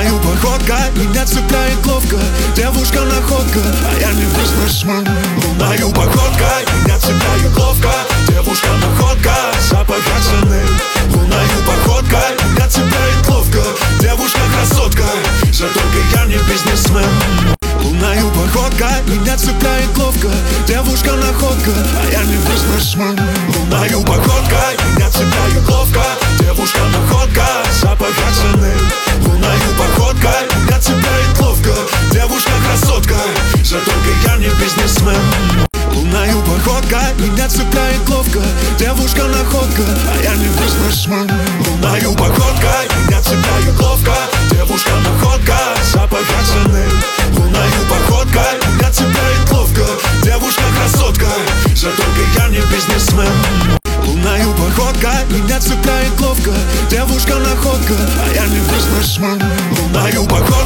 Луною походка меня цепляет ловко. Девушка находка, а я не бизнесмен. Луною походка меня цепляет ловко. Девушка находка, запах цены. Луною походка меня цепляет ловко. Девушка красотка, за только я не бизнесмен. Луною походка меня цепляет ловко. Девушка находка, а я не бизнесмен. Луною походка меня цепляет ловко. Девушка находка, запах цены. Луною походка меня цепляет ловко. Девушка красотка, за только я не бизнесмен. Луною походка меня цепляет ловко. Девушка находка, а я не бизнесмен. Луною походка меня цепляет ловко. Девушка находка, запах цены. Луною походка меня цепляет ловко. Девушка красотка, за только я не бизнесмен. Луною походка меня цепляет ловко. Девушка находка, а я не бизнесмен. Луною походка